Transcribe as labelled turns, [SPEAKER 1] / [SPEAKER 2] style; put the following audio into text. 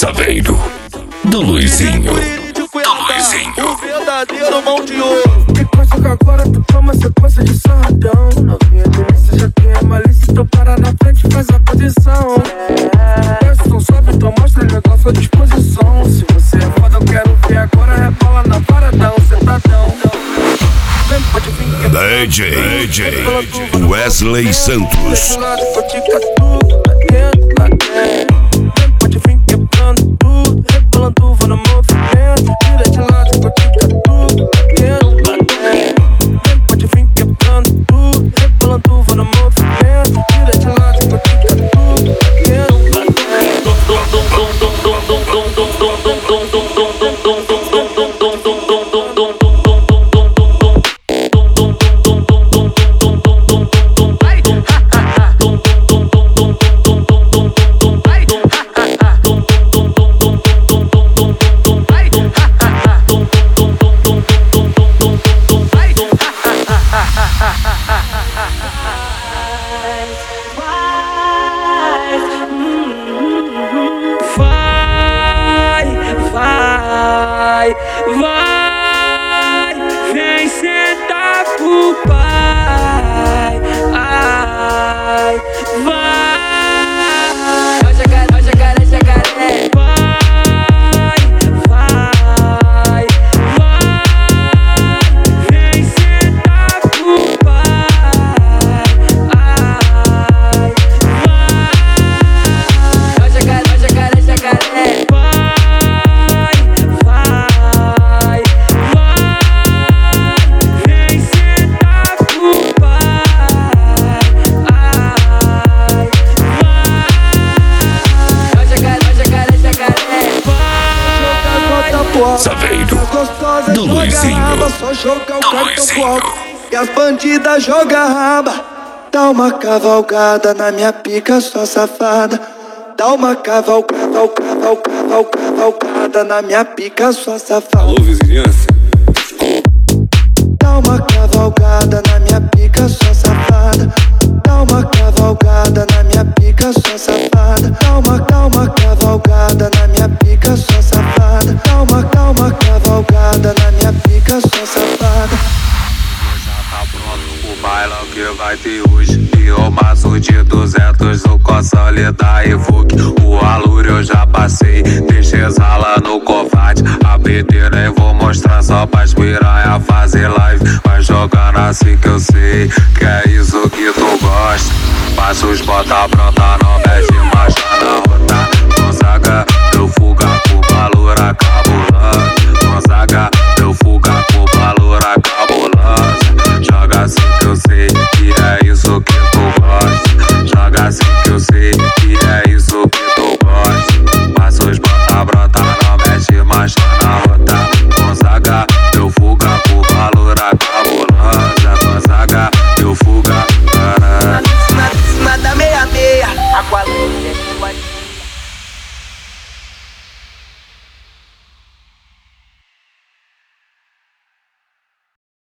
[SPEAKER 1] Saveiro do Luizinho.
[SPEAKER 2] O verdadeiro mão de ouro. Que coisa que agora tu toma sequência de sarradão. Novinha delícia, já tem a malícia. Então para na frente e faz a posição. Desce, não sobe, então mostra legal sua disposição. Se você é foda, eu quero ver agora. Rebola na paradão, sentadão.
[SPEAKER 1] DJ Wesley Santos.
[SPEAKER 2] Pode vir quebrando tudo, rebolando, vou no movimento. Tira de lado, vou ficar tudo batendo lá dentro. Pode vir quebrando tudo, rebolando, vou no movimento. Tira de lado, vou ficar tudo batendo lá vai, vem sentar pro pai. Ai, vai, ó jacaré, jacaré. Vai, vem sentar pro pai. Ai, vai, ó jacaré, jacaré.
[SPEAKER 1] Saveiro do Luizinho.
[SPEAKER 2] Só jogar o cartão pro alto e as bandidas jogam raba. Dá uma cavalgada na minha pica, sua safada. Dá uma cavalgada na minha pica, sua safada.
[SPEAKER 3] Alô, vizinhança.
[SPEAKER 2] Dá uma cavalgada na minha pica, sua safada. Dá uma cavalgada na minha pica, sua safada. Dá uma cavalgada na minha pica, sua safada. Dá uma cavalgada na minha pica, sua safada.
[SPEAKER 4] Já tá pronto o bailão que vai ter hoje. E o maço de 200 no console da Evoque. O alure eu já passei, deixei rala no covarde. A beteira eu vou mostrar só pra piranha fazer live. Vai jogando assim que eu sei, que é isso que tu gosta. Passa os bota pronta, não mexe marcha na rota. Gonzaga, eu fuga com valor acabulando. Gonzaga, eu fuga com valor acabulando. Joga assim que eu sei, que é isso que tu gosta. Joga assim que eu sei, que é isso que tu gosta. Passa os bota brota, não mexe marcha na rota. Gonzaga, eu fuga com valor acabulando. Gonzaga, eu fuga, caralho.
[SPEAKER 2] Nada meia-meia, aqua